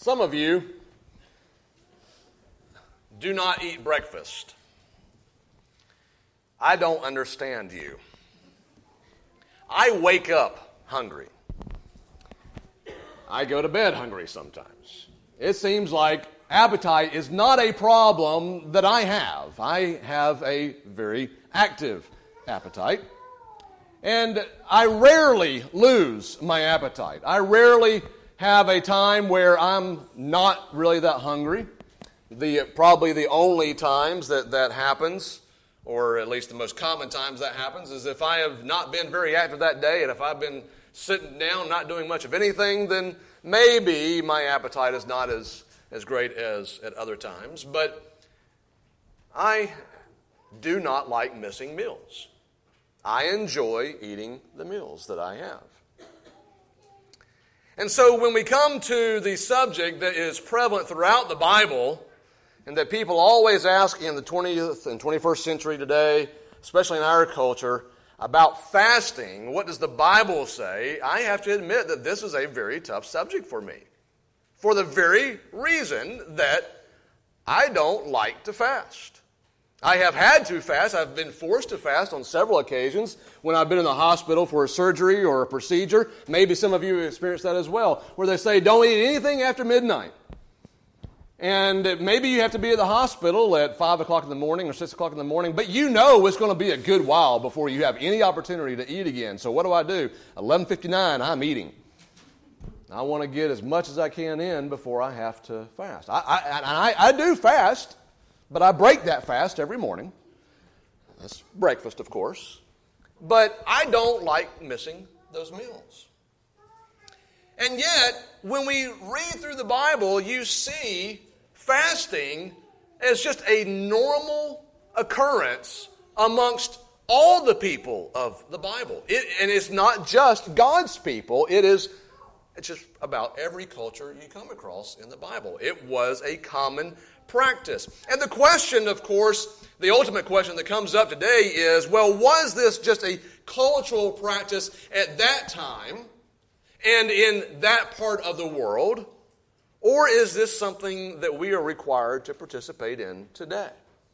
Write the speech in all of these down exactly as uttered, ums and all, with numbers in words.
Some of you do not eat breakfast. I don't understand you. I wake up hungry. I go to bed hungry sometimes. It seems like appetite is not a problem that I have. I have a very active appetite. And I rarely lose my appetite. I rarely have a time where I'm not really that hungry. The probably the only times that that happens, or at least the most common times that happens, is if I have not been very active that day, and if I've been sitting down not doing much of anything, then maybe my appetite is not as, as great as at other times. But I do not like missing meals. I enjoy eating the meals that I have. And so when we come to the subject that is prevalent throughout the Bible, and that people always ask in the twentieth and twenty-first century today, especially in our culture, about fasting, what does the Bible say? I have to admit that this is a very tough subject for me, for the very reason that I don't like to fast. I have had to fast. I've been forced to fast on several occasions when I've been in the hospital for a surgery or a procedure. Maybe some of you have experienced that as well, where they say, don't eat anything after midnight. And maybe you have to be at the hospital at five o'clock in the morning or six o'clock in the morning, but you know it's going to be a good while before you have any opportunity to eat again. So what do I do? eleven fifty-nine, I'm eating. I want to get as much as I can in before I have to fast. I, I, I, I do fast, but I break that fast every morning. That's breakfast, of course. But I don't like missing those meals. And yet, when we read through the Bible, you see fasting as just a normal occurrence amongst all the people of the Bible. It, and it's not just God's people. It is it's just about every culture you come across in the Bible. It was a common practice. And the question, of course, the ultimate question that comes up today is, well, was this just a cultural practice at that time and in that part of the world, or is this something that we are required to participate in today?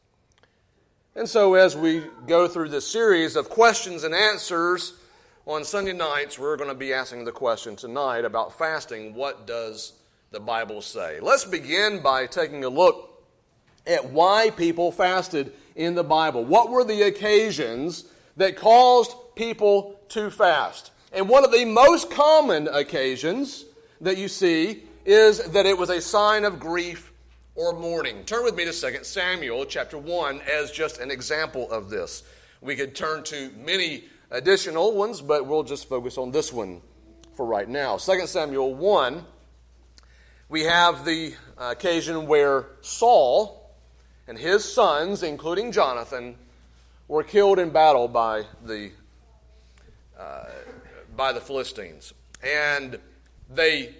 And so as we go through this series of questions and answers on Sunday nights, we're going to be asking the question tonight about fasting. What does the Bible say? Let's begin by taking a look at why people fasted in the Bible. What were the occasions that caused people to fast? And one of the most common occasions that you see is that it was a sign of grief or mourning. Turn with me to Second Samuel chapter one as just an example of this. We could turn to many additional ones, but we'll just focus on this one for right now. Second Samuel one, we have the occasion where Saul and his sons, including Jonathan, were killed in battle by the uh, by the Philistines. And they,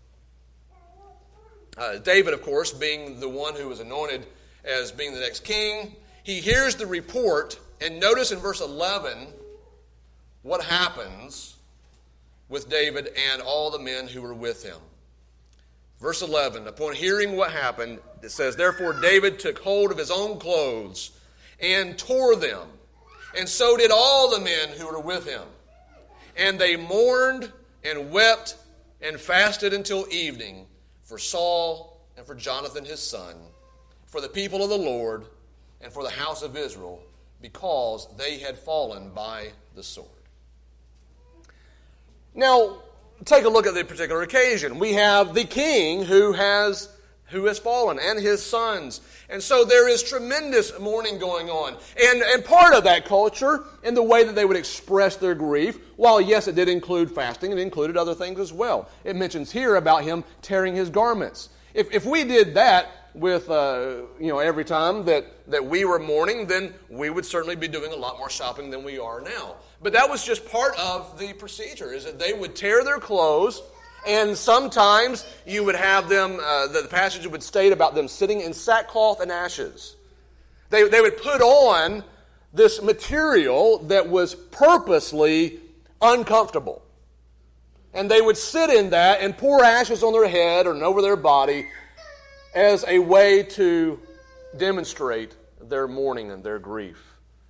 uh, David, of course, being the one who was anointed as being the next king, he hears the report, and notice in verse eleven what happens with David and all the men who were with him. Verse eleven, upon hearing what happened, it says, therefore David took hold of his own clothes and tore them, and so did all the men who were with him. And they mourned and wept and fasted until evening for Saul and for Jonathan his son, for the people of the Lord and for the house of Israel, because they had fallen by the sword. Now, take a look at the particular occasion. We have the king who has who has fallen and his sons. And so there is tremendous mourning going on. And, and part of that culture, in the way that they would express their grief, while yes, it did include fasting, it included other things as well. It mentions here about him tearing his garments. If, if we did that with, uh, you know, every time that, that we were mourning, then we would certainly be doing a lot more shopping than we are now. But that was just part of the procedure, is that they would tear their clothes. And sometimes you would have them, uh, the passage would state about them sitting in sackcloth and ashes. They, they would put on this material that was purposely uncomfortable. And they would sit in that and pour ashes on their head or over their body as a way to demonstrate their mourning and their grief.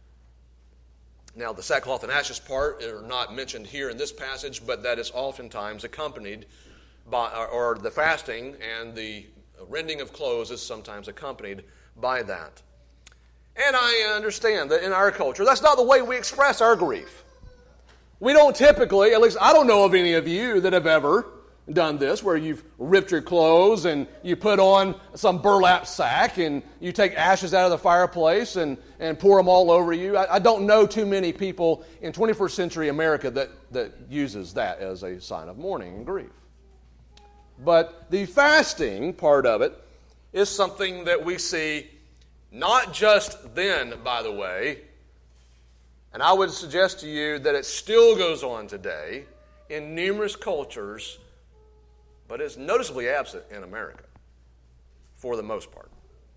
Now, the sackcloth and ashes part are not mentioned here in this passage, but that is oftentimes accompanied by, or the fasting and the rending of clothes is sometimes accompanied by that. And I understand that in our culture, that's not the way we express our grief. We don't typically, at least I don't know of any of you that have ever done this, where you've ripped your clothes and you put on some burlap sack and you take ashes out of the fireplace and, and pour them all over you. I, I don't know too many people in twenty-first century America that, that uses that as a sign of mourning and grief. But the fasting part of it is something that we see not just then, by the way, and I would suggest to you that it still goes on today in numerous cultures, but it's noticeably absent in America for the most part.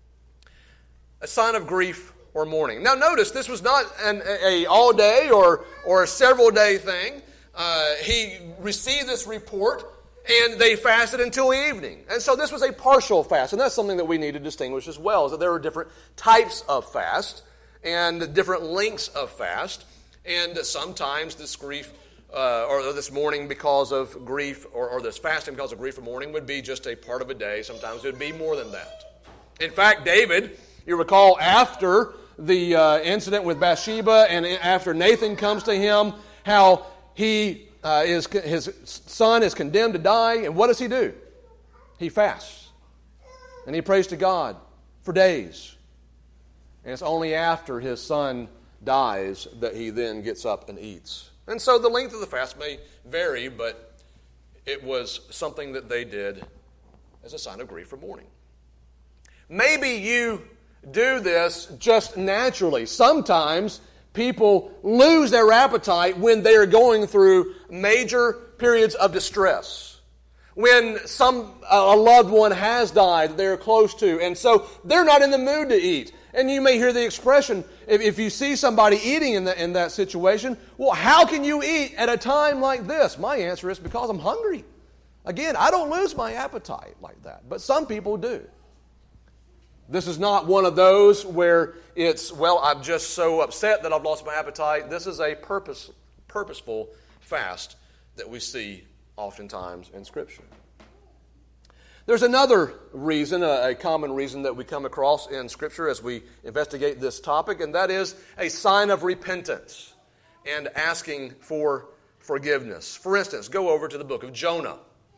A sign of grief or mourning. Now notice, this was not an a, a all-day or, or a several-day thing. Uh, he received this report, and they fasted until evening. And so this was a partial fast, and that's something that we need to distinguish as well, is that there are different types of fast and different lengths of fast, and sometimes this grief uh, or this mourning because of grief, or, or this fasting because of grief or mourning would be just a part of a day. Sometimes it would be more than that. In fact, David, you recall, after the uh, incident with Bathsheba and after Nathan comes to him, how he uh, is his son is condemned to die, and what does he do? He fasts, and he prays to God for days. And it's only after his son dies that he then gets up and eats. And so the length of the fast may vary, but it was something that they did as a sign of grief or mourning. Maybe you do this just naturally. Sometimes people lose their appetite when they are going through major periods of distress. When some a loved one has died that they're close to, and so they're not in the mood to eat. And you may hear the expression, if, if you see somebody eating in, the, in that situation, well, how can you eat at a time like this? My answer is because I'm hungry. Again, I don't lose my appetite like that, but some people do. This is not one of those where it's, well, I'm just so upset that I've lost my appetite. This is a purpose, purposeful fast that we see oftentimes in Scripture. There's another reason, a, a common reason that we come across in Scripture as we investigate this topic, and that is a sign of repentance and asking for forgiveness. For instance, go over to the book of Jonah,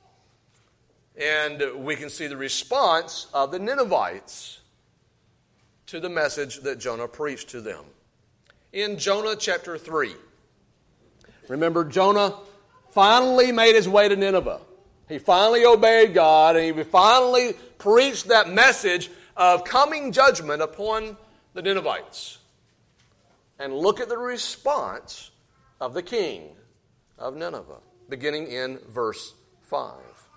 and we can see the response of the Ninevites to the message that Jonah preached to them. In Jonah chapter three, remember, Jonah finally made his way to Nineveh. He finally obeyed God, and he finally preached that message of coming judgment upon the Ninevites. And look at the response of the king of Nineveh, beginning in verse five.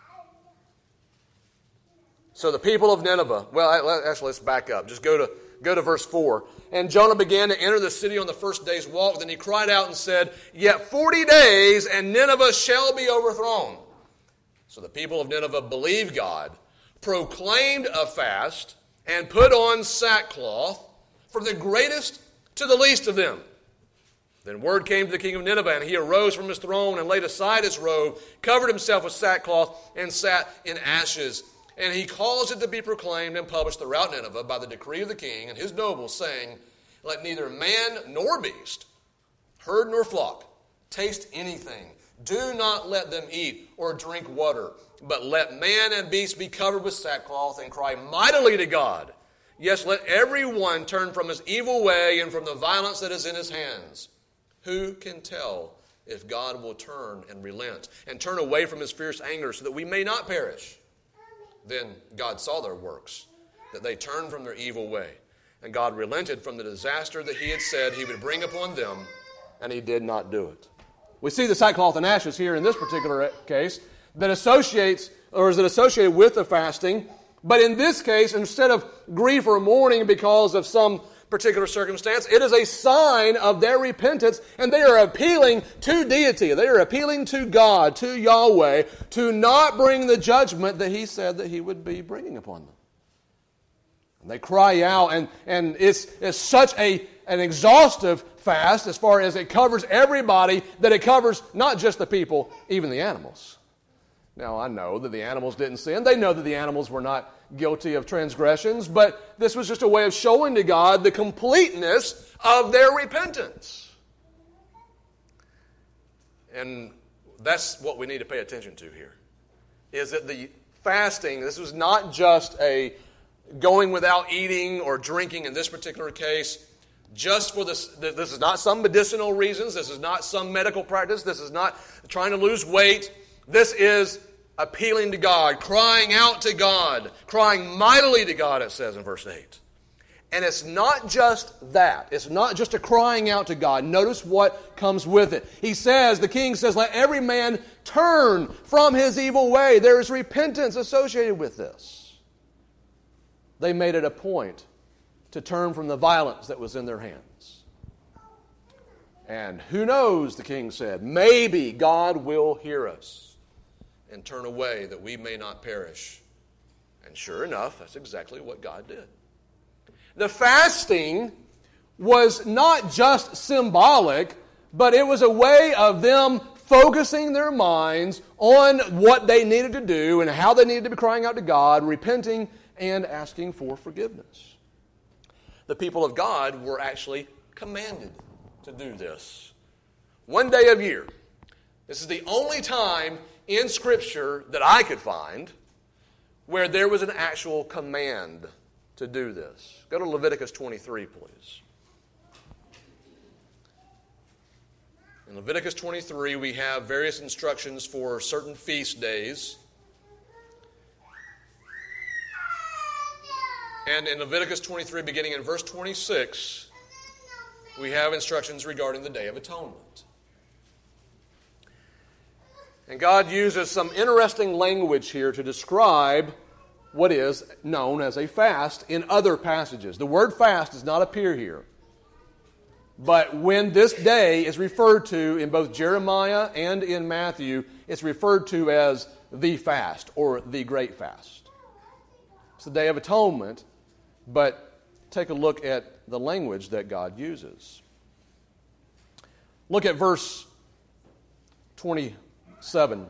So the people of Nineveh, well, actually, let's back up. Just go to, go to verse four. And Jonah began to enter the city on the first day's walk. Then he cried out and said, "Yet forty days, and Nineveh shall be overthrown." So the people of Nineveh believed God, proclaimed a fast, and put on sackcloth, from the greatest to the least of them. Then word came to the king of Nineveh, and he arose from his throne and laid aside his robe, covered himself with sackcloth, and sat in ashes. And he caused it to be proclaimed and published throughout Nineveh by the decree of the king and his nobles, saying, "Let neither man nor beast, herd nor flock, taste anything. Do not let them eat or drink water, but let man and beast be covered with sackcloth and cry mightily to God. Yes, let every one turn from his evil way and from the violence that is in his hands. Who can tell if God will turn and relent and turn away from his fierce anger so that we may not perish?" Then God saw their works, that they turned from their evil way, and God relented from the disaster that he had said he would bring upon them, and he did not do it. We see the sackcloth and ashes here in this particular case that associates, or is it associated with the fasting, but in this case, instead of grief or mourning because of some particular circumstance. It is a sign of their repentance, and they are appealing to deity. They are appealing to God, to Yahweh, to not bring the judgment that He said that He would be bringing upon them. And they cry out, and, and it's, it's such a, an exhaustive fast as far as it covers everybody, that it covers not just the people, even the animals. Now, I know that the animals didn't sin. They know that the animals were not guilty of transgressions, but this was just a way of showing to God the completeness of their repentance. And that's what we need to pay attention to here, is that the fasting, this was not just a going without eating or drinking in this particular case, just for this. This is not some medicinal reasons. This is not some medical practice. This is not trying to lose weight. This is appealing to God, crying out to God, crying mightily to God, it says in verse eight. And it's not just that. It's not just a crying out to God. Notice what comes with it. He says, the king says, let every man turn from his evil way. There is repentance associated with this. They made it a point to turn from the violence that was in their hands. And who knows, the king said, maybe God will hear us and turn away that we may not perish. And sure enough, that's exactly what God did. The fasting was not just symbolic, but it was a way of them focusing their minds on what they needed to do and how they needed to be crying out to God, repenting and asking for forgiveness. The people of God were actually commanded to do this. One day of year. This is the only time in Scripture that I could find where there was an actual command to do this. Go to Leviticus twenty-three, please. In Leviticus twenty-three, we have various instructions for certain feast days. And in Leviticus twenty-three, beginning in verse twenty-six, we have instructions regarding the Day of Atonement. And God uses some interesting language here to describe what is known as a fast in other passages. The word fast does not appear here. But when this day is referred to in both Jeremiah and in Matthew, it's referred to as the fast or the great fast. It's the Day of Atonement, but take a look at the language that God uses. Look at verse twenty-seven.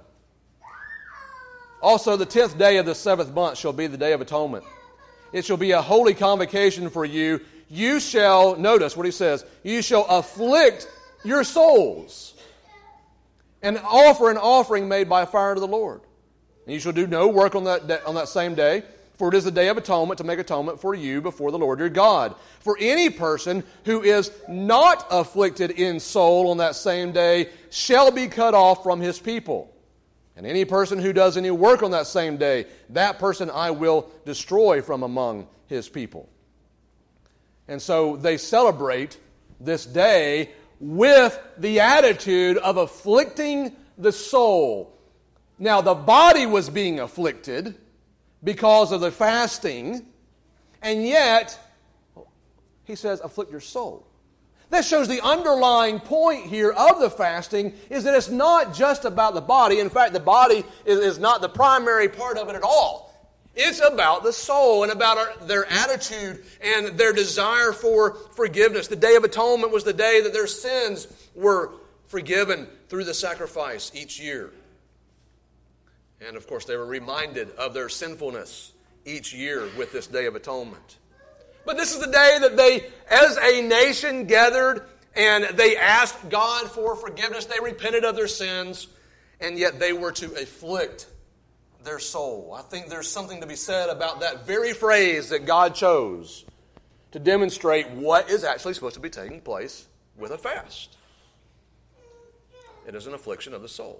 Also, the tenth day of the seventh month shall be the Day of Atonement. It shall be a holy convocation for you. You shall, notice what he says, you shall afflict your souls and offer an offering made by fire to the Lord. And you shall do no work on that day, on that same day, for it is the Day of Atonement to make atonement for you before the Lord your God. For any person who is not afflicted in soul on that same day shall be cut off from his people. And any person who does any work on that same day, that person I will destroy from among his people. And so they celebrate this day with the attitude of afflicting the soul. Now, the body was being afflicted because of the fasting, and yet, he says, afflict your soul. That shows the underlying point here of the fasting is that it's not just about the body. In fact, the body is, is not the primary part of it at all. It's about the soul and about our, their attitude and their desire for forgiveness. The Day of Atonement was the day that their sins were forgiven through the sacrifice each year. And of course, they were reminded of their sinfulness each year with this Day of Atonement. But this is the day that they, as a nation, gathered and they asked God for forgiveness. They repented of their sins, and yet they were to afflict their soul. I think there's something to be said about that very phrase that God chose to demonstrate what is actually supposed to be taking place with a fast. It is an affliction of the soul.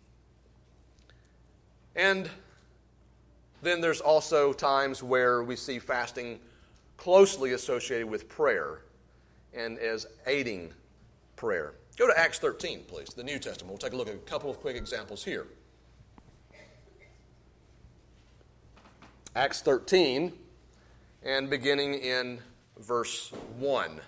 And then there's also times where we see fasting closely associated with prayer and as aiding prayer. Go to Acts thirteen, please, the New Testament. We'll take a look at a couple of quick examples here. Acts thirteen, and beginning in verse one.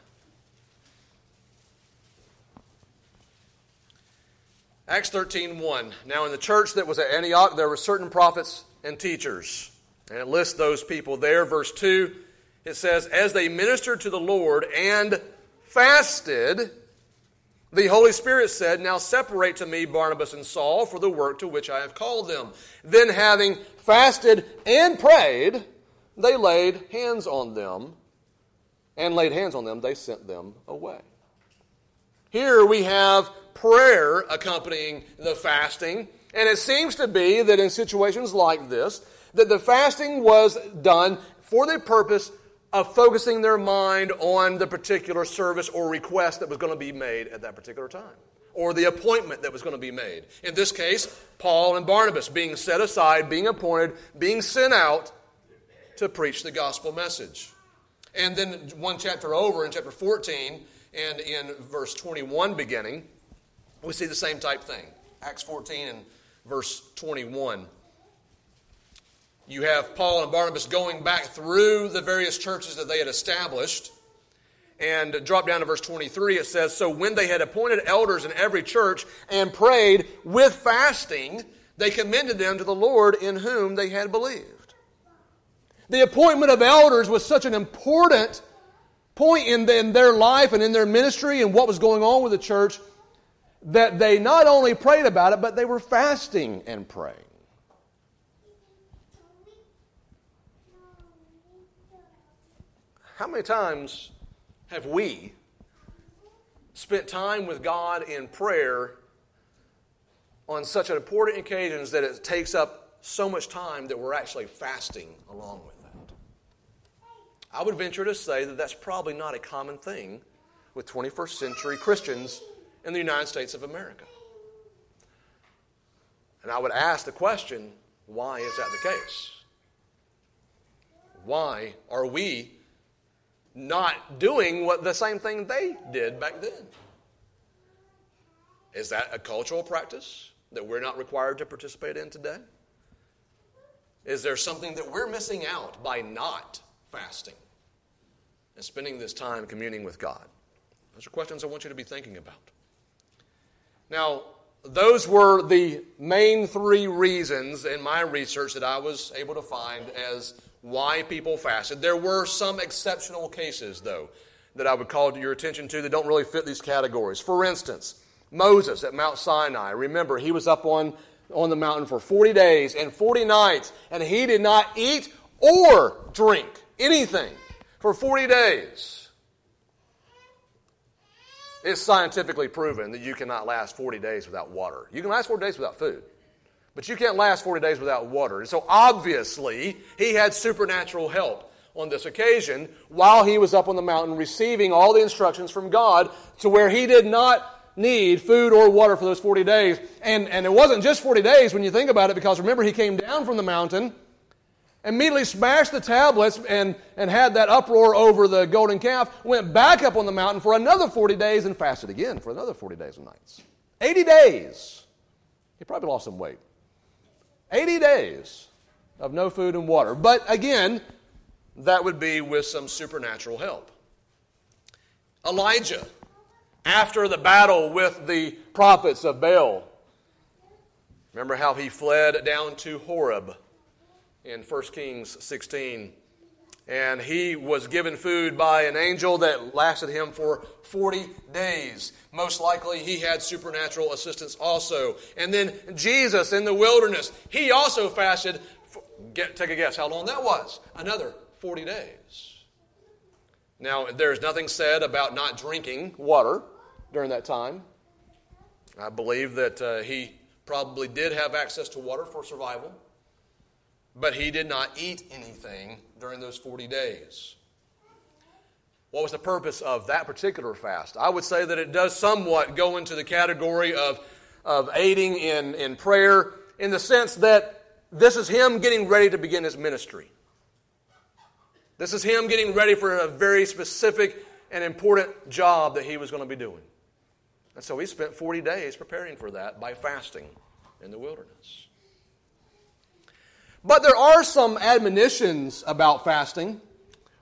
Acts thirteen one. Now in the church that was at Antioch, there were certain prophets and teachers. And it lists those people there. Verse two, it says, as they ministered to the Lord and fasted, the Holy Spirit said, now separate to me Barnabas and Saul for the work to which I have called them. Then having fasted and prayed, they laid hands on them, and laid hands on them, they sent them away. Here we have prayer accompanying the fasting, and it seems to be that in situations like this, that the fasting was done for the purpose of focusing their mind on the particular service or request that was going to be made at that particular time, or the appointment that was going to be made. In this case, Paul and Barnabas being set aside, being appointed, being sent out to preach the gospel message. And then one chapter over, in chapter fourteen, and in verse twenty-one beginning, we see the same type thing. Acts fourteen and verse twenty-one. You have Paul and Barnabas going back through the various churches that they had established. And drop down to verse twenty-three, it says, so when they had appointed elders in every church and prayed with fasting, they commended them to the Lord in whom they had believed. The appointment of elders was such an important point in, the, in their life and in their ministry and what was going on with the church that they not only prayed about it, but they were fasting and praying. How many times have we spent time with God in prayer on such important occasions that it takes up so much time that we're actually fasting along with that? I would venture to say that that's probably not a common thing with twenty-first century Christians in the United States of America. And I would ask the question, why is that the case? Why are we not doing what the same thing they did back then? Is that a cultural practice that we're not required to participate in today? Is there something that we're missing out by not fasting and spending this time communing with God? Those are questions I want you to be thinking about. Now, those were the main three reasons in my research that I was able to find as why people fasted. There were some exceptional cases, though, that I would call to your attention to that don't really fit these categories. For instance, Moses at Mount Sinai. Remember, he was up on, on the mountain for forty days and forty nights, and he did not eat or drink anything for forty days. It's scientifically proven that you cannot last forty days without water. You can last forty days without food, but you can't last forty days without water. And so obviously, he had supernatural help on this occasion while he was up on the mountain receiving all the instructions from God to where he did not need food or water for those forty days. And, and it wasn't just forty days when you think about it, because remember, he came down from the mountain, immediately smashed the tablets and, and had that uproar over the golden calf, went back up on the mountain for another forty days and fasted again for another forty days and nights. eighty days. He probably lost some weight. eighty days of no food and water. But again, that would be with some supernatural help. Elijah, after the battle with the prophets of Baal, remember how he fled down to Horeb in First Kings sixteen. And he was given food by an angel that lasted him for forty days. Most likely he had supernatural assistance also. And then Jesus in the wilderness, he also fasted. For, get, take a guess how long that was. Another forty days. Now, there's nothing said about not drinking water during that time. I believe that uh, he probably did have access to water for survival. But he did not eat anything during those forty days. What was the purpose of that particular fast? I would say that it does somewhat go into the category of, of aiding in, in prayer, in the sense that this is him getting ready to begin his ministry. This is him getting ready for a very specific and important job that he was going to be doing. And so he spent forty days preparing for that by fasting in the wilderness. But there are some admonitions about fasting.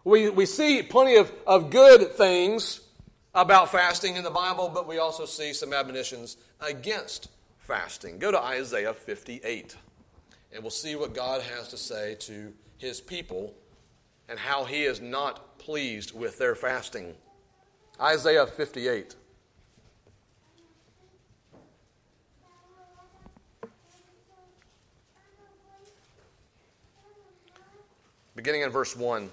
We, we see plenty of, of good things about fasting in the Bible, but we also see some admonitions against fasting. Go to Isaiah fifty-eight, and we'll see what God has to say to His people and how He is not pleased with their fasting. Isaiah fifty-eight. Beginning in verse one,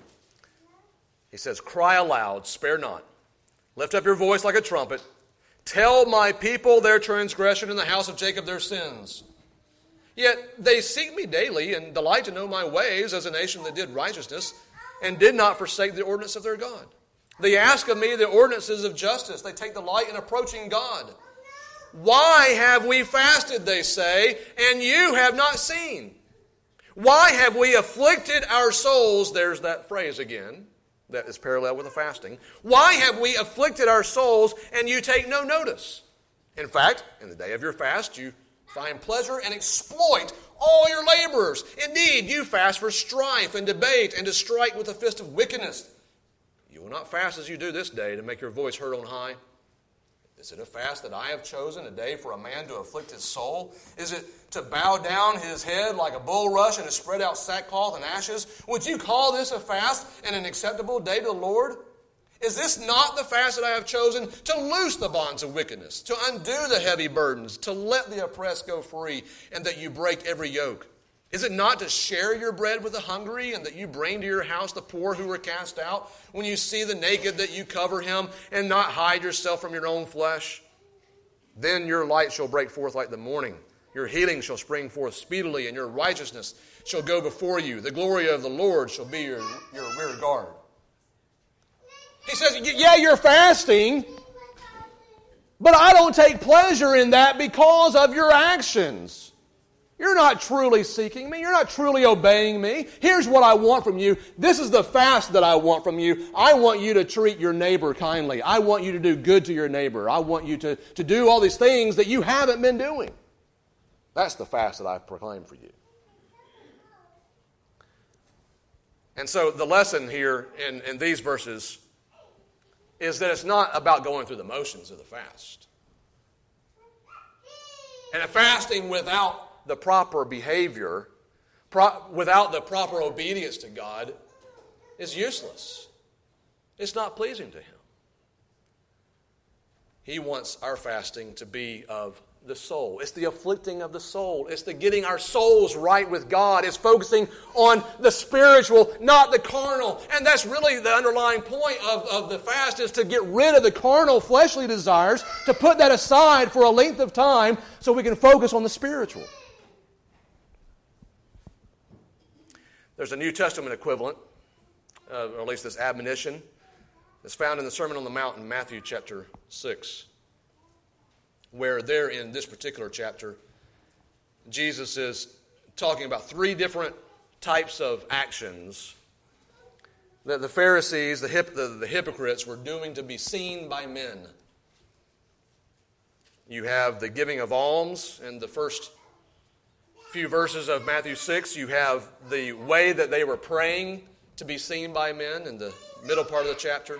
he says, "Cry aloud, spare not. Lift up your voice like a trumpet. Tell my people their transgression, and the house of Jacob their sins. Yet they seek me daily and delight to know my ways, as a nation that did righteousness and did not forsake the ordinance of their God. They ask of me the ordinances of justice. They take delight in approaching God. Why have we fasted, they say, and you have not seen? Why have we afflicted our souls?" There's that phrase again that is parallel with the fasting. "Why have we afflicted our souls, and you take no notice? In fact, in the day of your fast, you find pleasure and exploit all your laborers. Indeed, you fast for strife and debate and to strike with the fist of wickedness. You will not fast as you do this day to make your voice heard on high. Is it a fast that I have chosen, a day for a man to afflict his soul? Is it to bow down his head like a bulrush and to spread out sackcloth and ashes? Would you call this a fast and an acceptable day to the Lord? Is this not the fast that I have chosen, to loose the bonds of wickedness, to undo the heavy burdens, to let the oppressed go free, and that you break every yoke? Is it not to share your bread with the hungry, and that you bring to your house the poor who were cast out? When you see the naked, that you cover him, and not hide yourself from your own flesh? Then your light shall break forth like the morning. Your healing shall spring forth speedily, and your righteousness shall go before you. The glory of the Lord shall be your, your rear guard." He says, yeah, you're fasting, but I don't take pleasure in that because of your actions. You're not truly seeking me. You're not truly obeying me. Here's what I want from you. This is the fast that I want from you. I want you to treat your neighbor kindly. I want you to do good to your neighbor. I want you to, to do all these things that you haven't been doing. That's the fast that I've proclaimed for you. And so the lesson here in, in these verses is that it's not about going through the motions of the fast. And a fasting without the proper behavior, pro- without the proper obedience to God, is useless. It's not pleasing to Him. He wants our fasting to be of the soul. It's the afflicting of the soul. It's the getting our souls right with God. It's focusing on the spiritual, not the carnal. And that's really the underlying point of, of the fast, is to get rid of the carnal, fleshly desires, to put that aside for a length of time so we can focus on the spiritual. There's a New Testament equivalent, uh, or at least this admonition, that's found in the Sermon on the Mount in Matthew chapter six. Where there in this particular chapter, Jesus is talking about three different types of actions that the Pharisees, the, hip, the, the hypocrites, were doing to be seen by men. You have the giving of alms in the first few verses of Matthew six. You have the way that they were praying to be seen by men in the middle part of the chapter.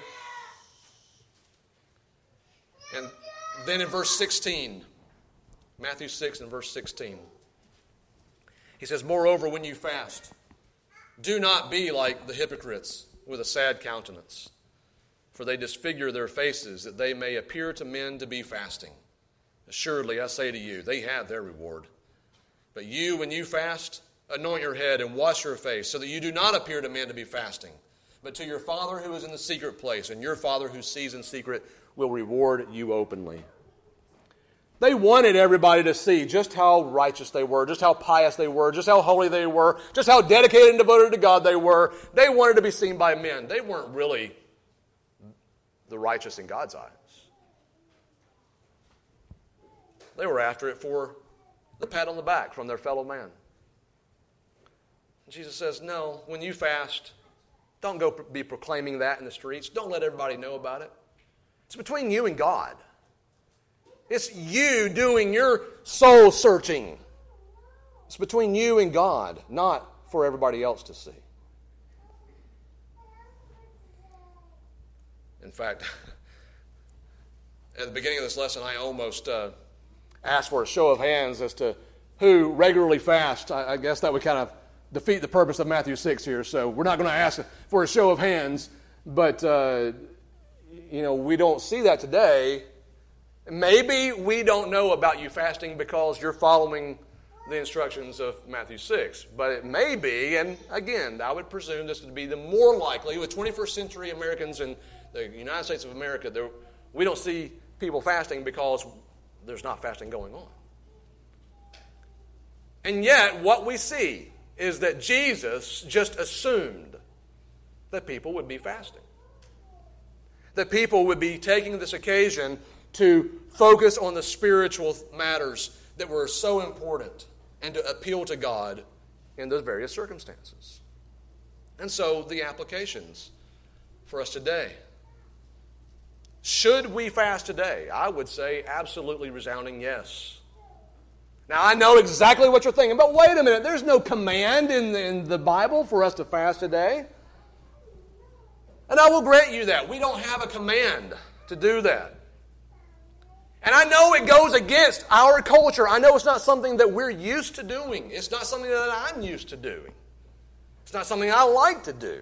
And then in verse sixteen, Matthew six and verse sixteen, he says, "Moreover, when you fast, do not be like the hypocrites with a sad countenance, for they disfigure their faces, that they may appear to men to be fasting. Assuredly, I say to you, they have their reward. But you, when you fast, anoint your head and wash your face, so that you do not appear to men to be fasting, but to your Father who is in the secret place, and your Father who sees in secret will reward you openly." They wanted everybody to see just how righteous they were, just how pious they were, just how holy they were, just how dedicated and devoted to God they were. They wanted to be seen by men. They weren't really the righteous in God's eyes. They were after it for the pat on the back from their fellow man. Jesus says, no, when you fast, don't go be proclaiming that in the streets. Don't let everybody know about it. It's between you and God. It's you doing your soul searching. It's between you and God, not for everybody else to see. fact, at the beginning of this lesson, I almost uh, asked for a show of hands as to who regularly fasts. I, I guess that would kind of defeat the purpose of Matthew six here, so we're not going to ask for a show of hands, but, uh, you know, we don't see that today. Maybe we don't know about you fasting because you're following the instructions of Matthew six, but it may be, and again, I would presume this would be the more likely, with twenty-first century Americans in the United States of America, there, we don't see people fasting because there's not fasting going on. And yet, what we see is that Jesus just assumed that people would be fasting. That people would be taking this occasion to focus on the spiritual matters that were so important and to appeal to God in those various circumstances. And so the applications for us today. Should we fast today? I would say absolutely resounding yes. Now, I know exactly what you're thinking, but wait a minute. There's no command in the, in the Bible for us to fast today. And I will grant you that. We don't have a command to do that. And I know it goes against our culture. I know it's not something that we're used to doing. It's not something that I'm used to doing. It's not something I like to do.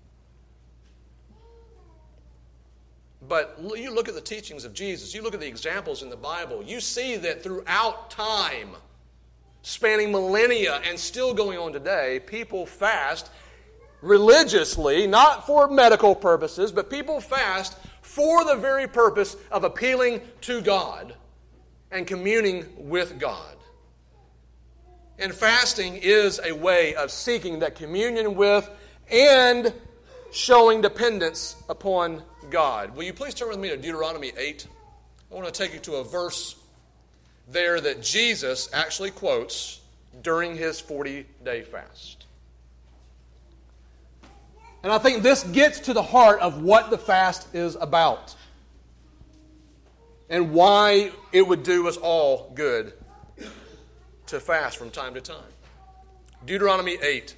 But you look at the teachings of Jesus, you look at the examples in the Bible, you see that throughout time, spanning millennia and still going on today, people fast religiously, not for medical purposes, but people fast for the very purpose of appealing to God and communing with God. And fasting is a way of seeking that communion with and showing dependence upon God. Will you please turn with me to Deuteronomy eight? I want to take you to a verse there that Jesus actually quotes during his forty-day fast. And I think this gets to the heart of what the fast is about and why it would do us all good to fast from time to time. Deuteronomy eight.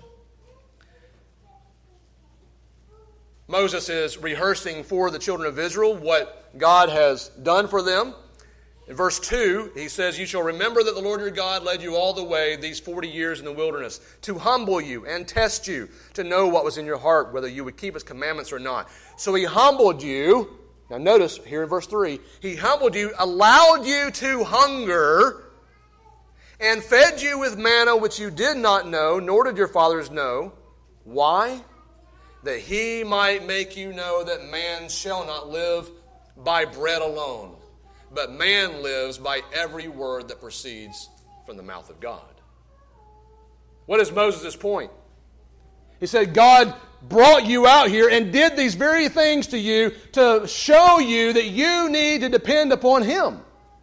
Moses is rehearsing for the children of Israel what God has done for them. In verse two, he says, "You shall remember that the Lord your God led you all the way these forty years in the wilderness, to humble you and test you, to know what was in your heart, whether you would keep his commandments or not. So he humbled you." Now notice here in verse three, "He humbled you, allowed you to hunger, and fed you with manna which you did not know, nor did your fathers know." Why? "That he might make you know that man shall not live by bread alone, but man lives by every word that proceeds from the mouth of God." What is Moses' point? He said, God brought you out here and did these very things to you to show you that you need to depend upon him.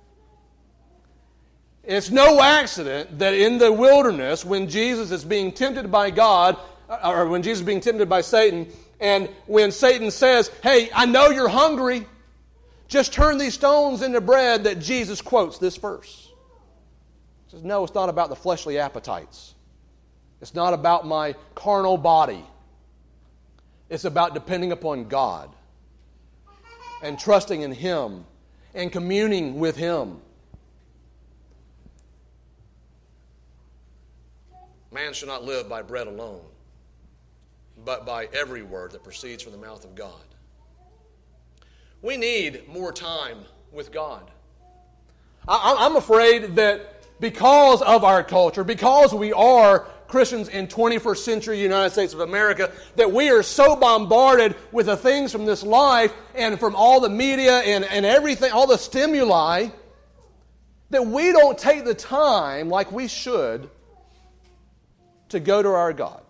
It's no accident that in the wilderness, when Jesus is being tempted by God, or when Jesus is being tempted by Satan, and when Satan says, "Hey, I know you're hungry, just turn these stones into bread," that Jesus quotes this verse. He says, no, it's not about the fleshly appetites. It's not about my carnal body. It's about depending upon God and trusting in him and communing with him. Man shall not live by bread alone, but by every word that proceeds from the mouth of God. We need more time with God. I'm afraid that because of our culture, because we are Christians in twenty-first century United States of America, that we are so bombarded with the things from this life and from all the media and, and everything, all the stimuli, that we don't take the time like we should to go to our God.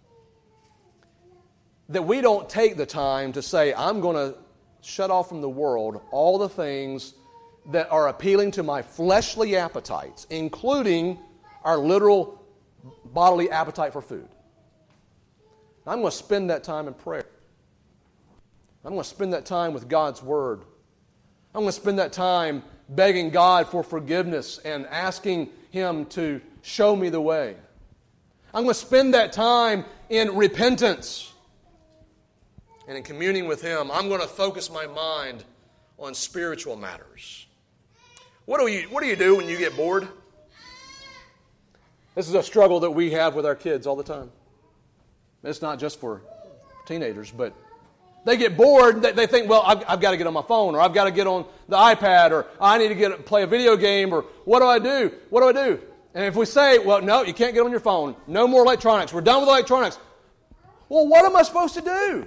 That we don't take the time to say, I'm going to shut off from the world all the things that are appealing to my fleshly appetites, including our literal bodily appetite for food. I'm going to spend that time in prayer. I'm going to spend that time with God's Word. I'm going to spend that time begging God for forgiveness and asking him to show me the way. I'm going to spend that time in repentance. and in communing with Him, I'm going to focus my mind on spiritual matters. What do you, what do you do when you get bored? This is a struggle that we have with our kids all the time. It's not just for teenagers, but they get bored. They, they think, well, I've, I've got to get on my phone, or I've got to get on the iPad, or I need to get play a video game, or what do I do? What do I do? And if we say, well, no, you can't get on your phone. No more electronics. We're done with electronics. Well, what am I supposed to do?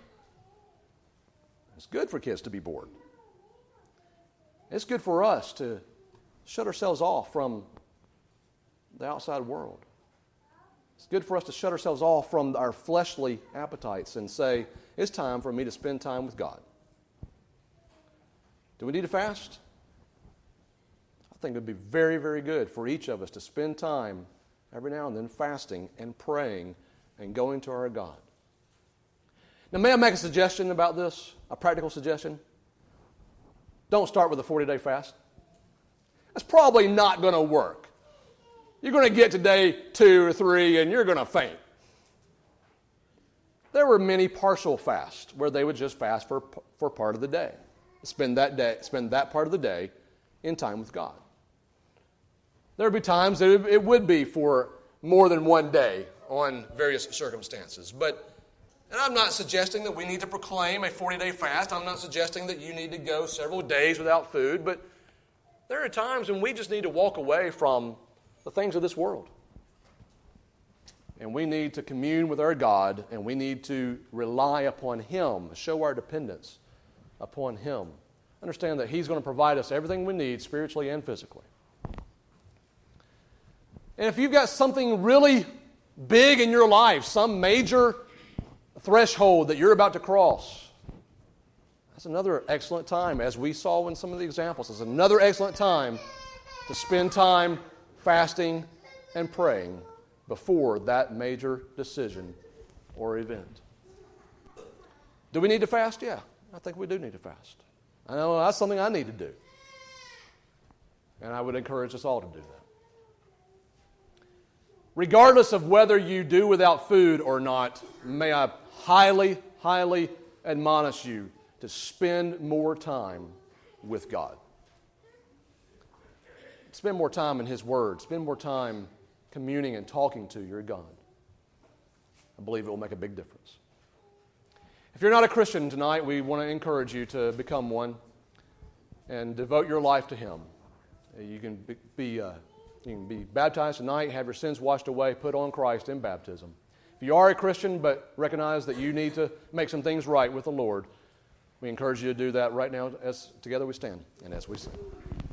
It's good for kids to be bored. It's good for us to shut ourselves off from the outside world. It's good for us to shut ourselves off from our fleshly appetites and say, it's time for me to spend time with God. Do we need to fast? I think it would be very, very good for each of us to spend time every now and then fasting and praying and going to our God. Now, may I make a suggestion about this? A practical suggestion? Don't start with a forty-day fast. That's probably not going to work. You're going to get to day two or three and you're going to faint. There were many partial fasts where they would just fast for, for part of the day. Spend that day, spend that part of the day in time with God. There would be times that it would be for more than one day on various circumstances. But, and I'm not suggesting that we need to proclaim a forty-day fast. I'm not suggesting that you need to go several days without food. But there are times when we just need to walk away from the things of this world. And we need to commune with our God, and we need to rely upon Him, show our dependence upon Him. Understand that He's going to provide us everything we need spiritually and physically. And if you've got something really big in your life, some major threshold that you're about to cross, that's another excellent time, as we saw in some of the examples. It's another excellent time to spend time fasting and praying before that major decision or event. Do we need to fast? Yeah, I think we do need to fast. I know that's something I need to do. And I would encourage us all to do that. Regardless of whether you do without food or not, may I highly, highly admonish you to spend more time with God. Spend more time in His Word. Spend more time communing and talking to your God. I believe it will make a big difference. If you're not a Christian tonight, we want to encourage you to become one and devote your life to Him. You can be, be uh, you can be baptized tonight, have your sins washed away, put on Christ in baptism. If you are a Christian but recognize that you need to make some things right with the Lord, we encourage you to do that right now as together we stand and as we sing.